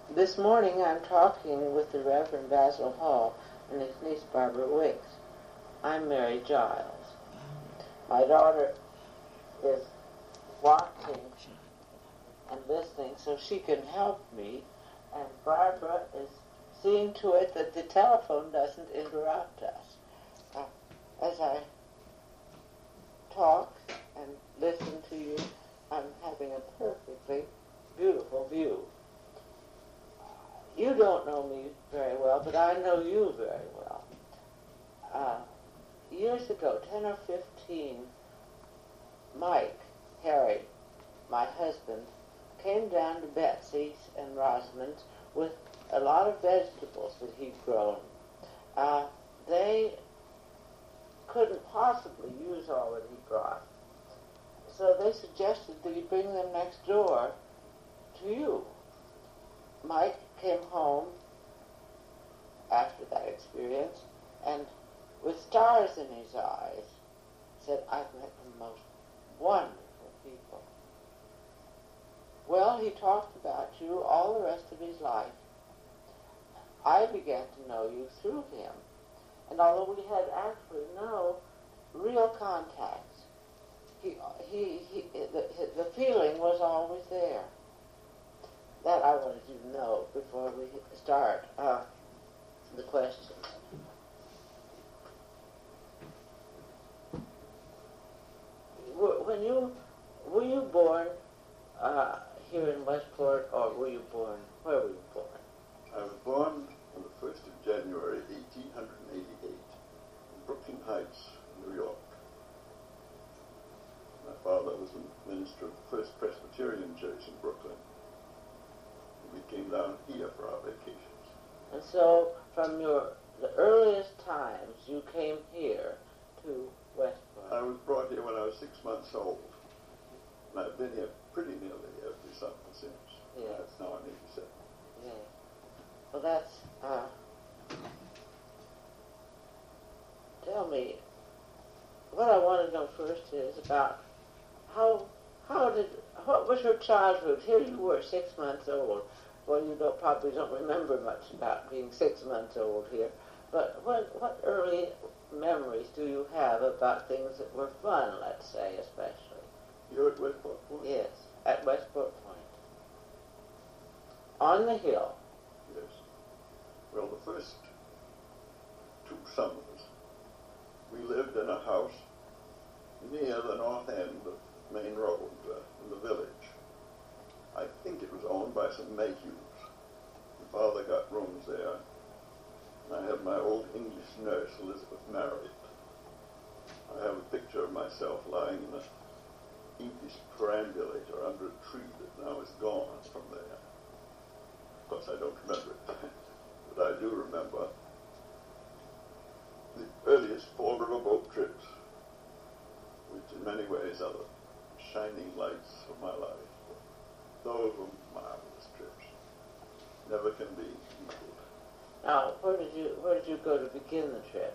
This morning I'm talking with the Reverend Basil Hall and his niece Barbara Wicks. I'm Mary Giles. My daughter is watching and listening so she can help me, and Barbara is seeing to it that the telephone doesn't interrupt us. As I talk and listen to you, I'm having a perfectly beautiful view. You don't know me very well, but I know you very well. Years ago, 10 or 15, Mike, Harry, my husband, came down to Betsy's and Rosamond's with a lot of vegetables that he'd grown. They couldn't possibly use all that he brought, so they suggested that he bring them next door to you. Mike came home after that experience and with stars in his eyes said, I've met the most wonderful people. Well, he talked about you all the rest of his life. I began to know you through him, and although we had actually no real contacts, the feeling was always there. That I wanted you to know before we start the questions. Were you born here in Westport, or were you born, where were you born? I was born on the 1st of January, 1888, in Brooklyn Heights, New York. My father was the minister of the First Presbyterian Church in Brooklyn. We came down here for our vacations. And so, from the earliest times, you came here to Westport. I was brought here when I was 6 months old, and I've been here pretty nearly every summer since. Yes. That's now I'm 87. Yes. Well, that's, tell me, what I want to know first is about what was your childhood? Here you were 6 months old. Well, you probably don't remember much about being 6 months old here, but what early memories do you have about things that were fun, let's say, especially? You're at Westport Point? Yes, at Westport Point. On the hill. Yes. Well, the first 2 summers, we lived in a house near the north end of Main Road in the village. I think it was owned by some Mayhews. My father got rooms there, and I have my old English nurse, Elizabeth Marriott. I have a picture of myself lying in a English perambulator under a tree that now is gone from there. Of course, I don't remember it, but I do remember the earliest Fall River boat trips, which in many ways are the shining lights of my life. Those were marvelous trips. Never can be equaled. Now, where did you go to begin the trip?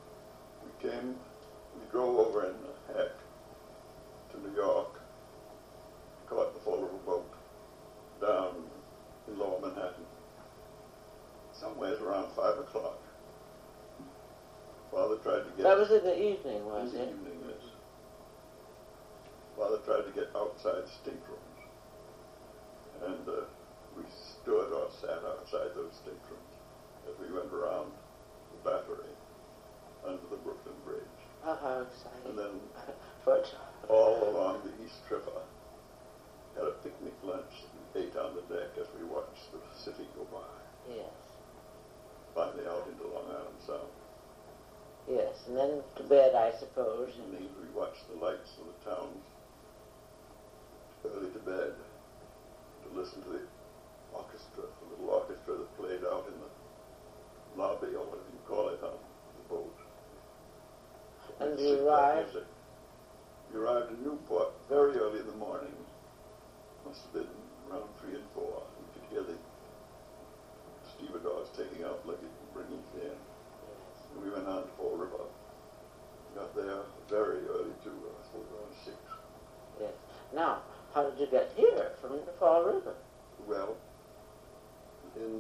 We drove over in a hack to New York, caught the Fall River boat down in Lower Manhattan, somewhere around 5 o'clock. Father tried to get... That was in the evening, was it? In the evening, yes. Father tried to get outside staterooms, and we stood or sat outside those staterooms as we went around the Battery under the Brooklyn Bridge. Oh, how exciting. And then But all along the East River, had a picnic lunch that we ate on the deck as we watched the city go by. yes, Finally out into Long Island Sound. yes, and then to bed, I suppose. And then we watched the lights of the towns early to bed to listen to the orchestra, the little orchestra that played out in the lobby, or whatever you call it, on the boat. And you arrived? We arrived in Newport very early in the morning. Must have been around 3 and 4. We could hear the stevedores taking out luggage and bringing it in. And we went on to Fall River. Got there very early too, I suppose around 6. Yes. Now, how did you get here from the Fall River? We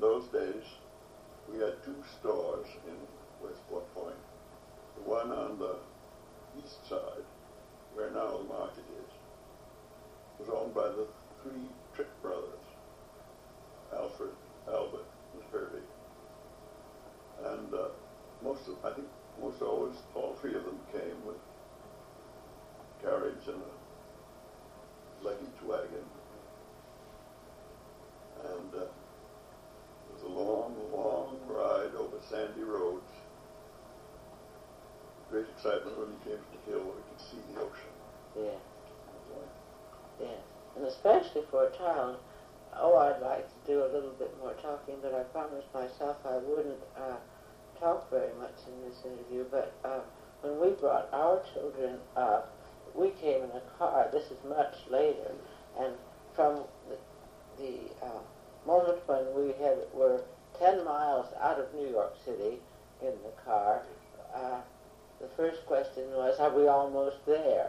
those days, we had two stores in Westport Point. The one on the east side, where now the market is, was owned by the three Trick brothers, Alfred, Albert, and Herbie. And I think all three of them came with carriage and a luggage wagon. And it was a long, long ride over sandy roads. Great excitement when we came to the hill where we could see the ocean. Yeah. Yeah. And especially for a child, I'd like to do a little bit more talking, but I promised myself I wouldn't talk very much in this interview. But when we brought our children up, we came in a car. This is much later. And from the moment when we were 10 miles out of New York City in the car, the first question was, are we almost there?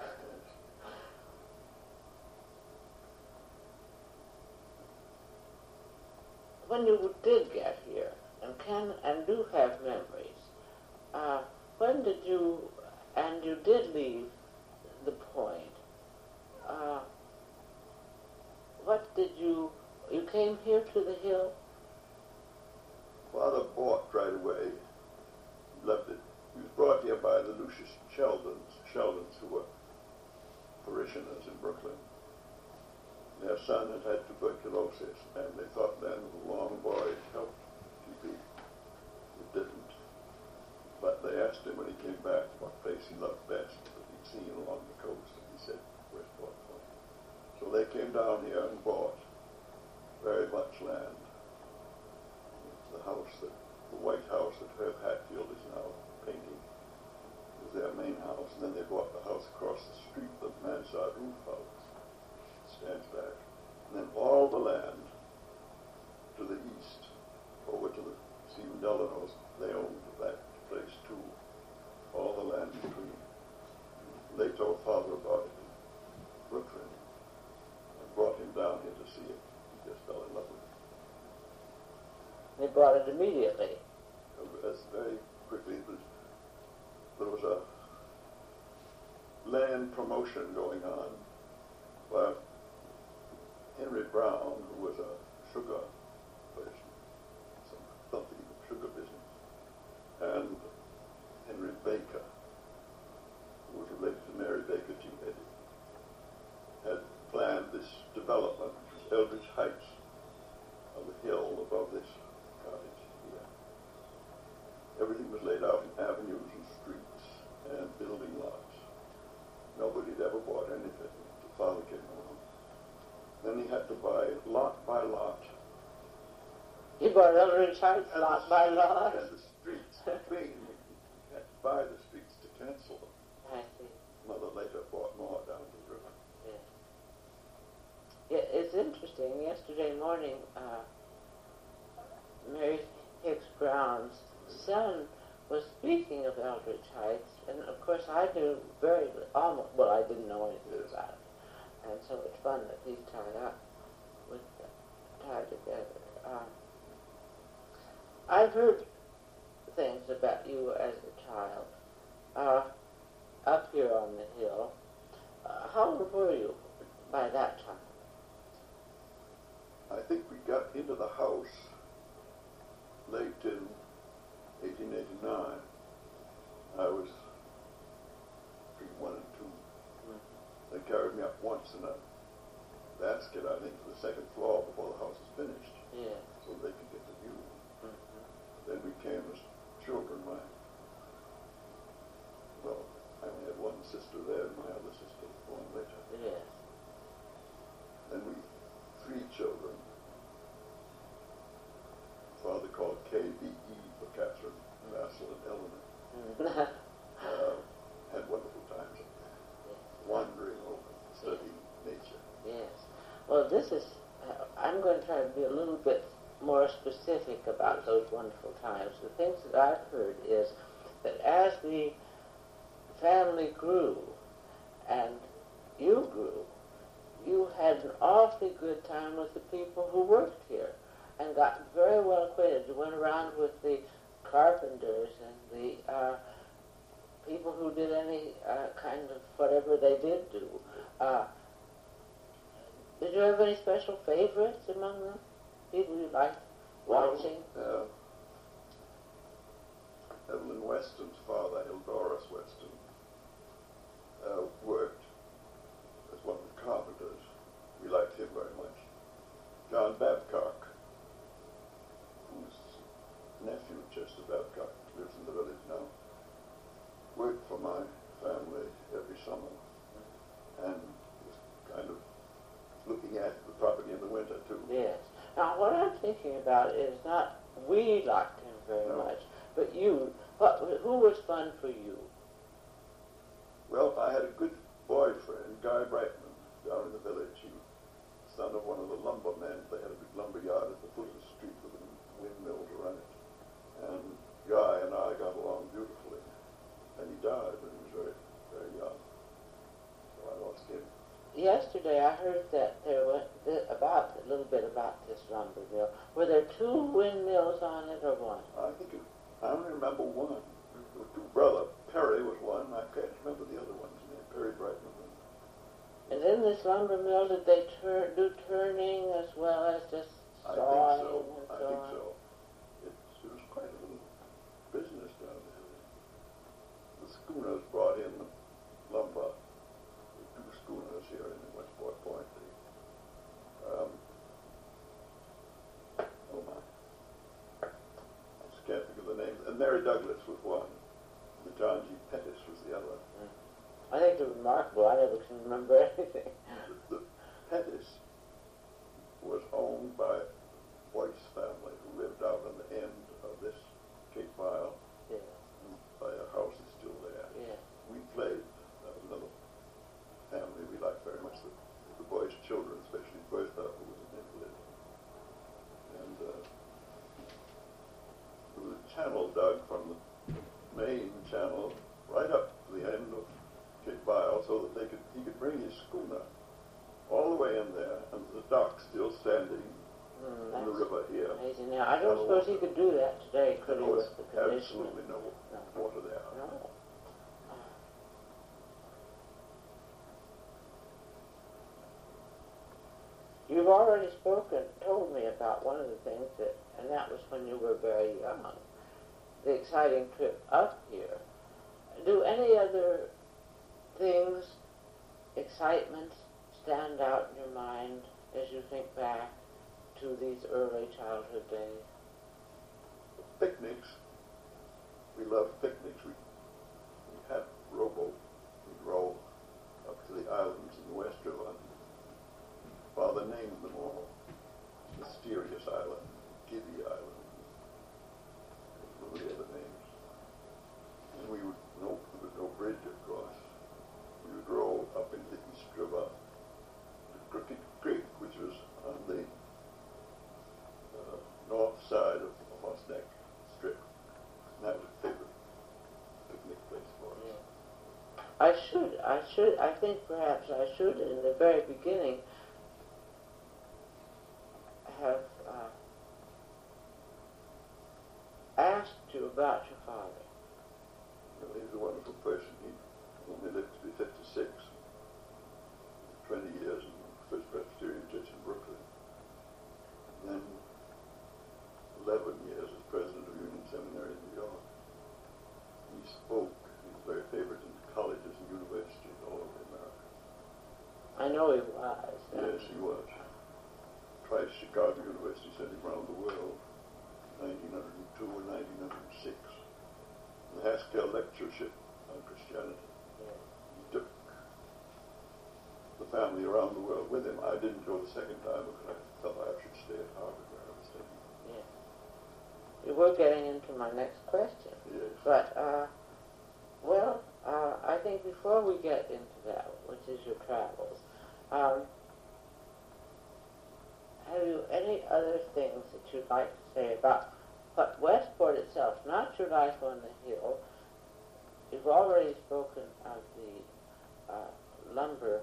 When you did get here and do have memories, when did you did leave the point, what did you came here to the hill? Father bought right away, left it. He was brought here by the Lucius Sheldons, who were parishioners in Brooklyn. Their son had tuberculosis, and they thought then the long voyage helped TB. It didn't. But they asked him when he came back what place he loved best that he'd seen along the coast, and he said Westport Point. So they came down here and bought very much land. The White House that Herb Hatfield is now painting was their main house, and then they bought the house across the street, the mansard roof house. Stands back. And then all the land to the east, over to the Stephen Delano's, they owned that place too. All the land between. They told Father about it in Brooklyn and brought him down here to see it. He just fell in love with it. They brought it immediately. That's very quickly. There was a land promotion going on by Henry Brown, who was a sugar person, something in the sugar business, and Henry Baker, who was related to Mary Baker T. Eddy, had planned this development, which was Eldridge Heights, on the hill above this cottage here. Everything was laid out in avenues and streets and building lots. Nobody had ever bought anything. The father came along. Then he had to buy lot by lot. He bought Eldridge Heights lot by lot. And the streets between. He had to buy the streets to cancel them. I see. Mother later bought more down the river. Yeah, it's interesting. Yesterday morning, Mary Hicks Brown's son was speaking of Eldridge Heights, and of course I knew I didn't know anything about it. And so it's fun that he's tied together. I've heard things about you as a child, up here on the hill. How old were you by that time? I think we got into the house late in 1889. I was between 1 and 2. They carried me up once in a basket, I think, to the second floor before the house was finished. Yeah. So they could get the view. Then we came as children. I only had one sister there, and my other sister was born later. Yes. Then we, 3 children. Father called KBE for Catherine, Vassal, and Eleanor. Had wonderful times up there, wandering over, studying nature. Yes. Well, this is, I'm going to try to be a little bit more specific about those wonderful times. The things that I've heard is that as the family grew and you grew, you had an awfully good time with the people who worked here and got very very well acquainted. You went around with the carpenters and the people who did any kind of whatever they did do. Did you have any special favorites among them? People you liked watching? Evelyn Weston's father, Eldorus Weston, worked as one of the carpenters. We liked him very much. John Babcock, whose nephew, Chester Babcock, lives in the village now, worked for my family every summer and was kind of looking after the property in the winter, too. Yes. Now, what I'm thinking about is not we liked him very much, but you. Who was fun for you? Well, I had a good boyfriend, Guy Brightman, down in the village. He was son of one of the lumbermen. They had a big lumber yard at the foot of the street with a windmill to run it. And Guy and I got along beautifully. And he died when he was very, very young. So I lost him. Yesterday I heard that there was a little bit about this lumber mill. Were there two windmills on it or one? I only remember one. There were two brothers. Perry was one. I can't remember the other one's name. Perry Brightman. And in this lumber mill, did they do turning as well as just sawing? I think so. It was quite a little business down there. The schooners brought in lumber. There were two schooners here in Westport Point. I just can't think of the names. And Mary Douglas was one. The John G. Pettis was the other. I think it's remarkable. I never can remember anything. The Pettis was owned by White's family, who lived out on the end of this Cape Mile. Yeah. By a house that's still there. Yeah. We played. That was another family we liked very much. The boys' children, especially Bertha, who was an invalid. And there was a channel dug from the main channel right up to the end of Cape Mile so that he could bring his schooner all the way in there, and the dock still standing in the river here. Amazing. Now, I don't suppose he could do that today, could he? There was With the condition? absolutely no water there. No. You've already told me about one of the things and that was when you were very young, the exciting trip up here. Do any other things, excitements, stand out in your mind as you think back to these early childhood days? Picnics. We loved picnics. We had rowboat. We'd row up to the islands in the West River. Father named them all. Mysterious Island, Giddy Island, what were the other names? And there was no bridge, of course. We would row up into the East River to Crooked Creek, which was on the north side of the Horse Neck Strip. And that was a favorite picnic place for us. I think perhaps I should, in the very beginning, have asked you about your father. Well, he was a wonderful person. He only lived to be 56. 20 years in the First Presbyterian Church in Brooklyn. Then 11 years as president of Union Seminary in New York. He spoke. He was very favored in colleges and universities all over America. I know he was. Yes, he was. Twice Chicago University sent him around the world, 1902 and 1906. The Haskell Lectureship on Christianity. Yeah. He took the family around the world with him. I didn't go the second time because I felt I should stay at Harvard where I was studying. Yeah. You were getting into my next question. Yes. But, I think before we get into that, which is your travels, have you any other things that you'd like to say about what Westport itself, not your life on the hill? You've already spoken of the lumber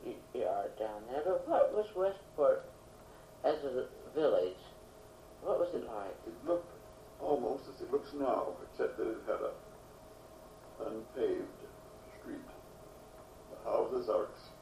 yard down there, but what was Westport as a village? What was it like? It looked almost as it looks now, except that it had a unpaved street. The houses are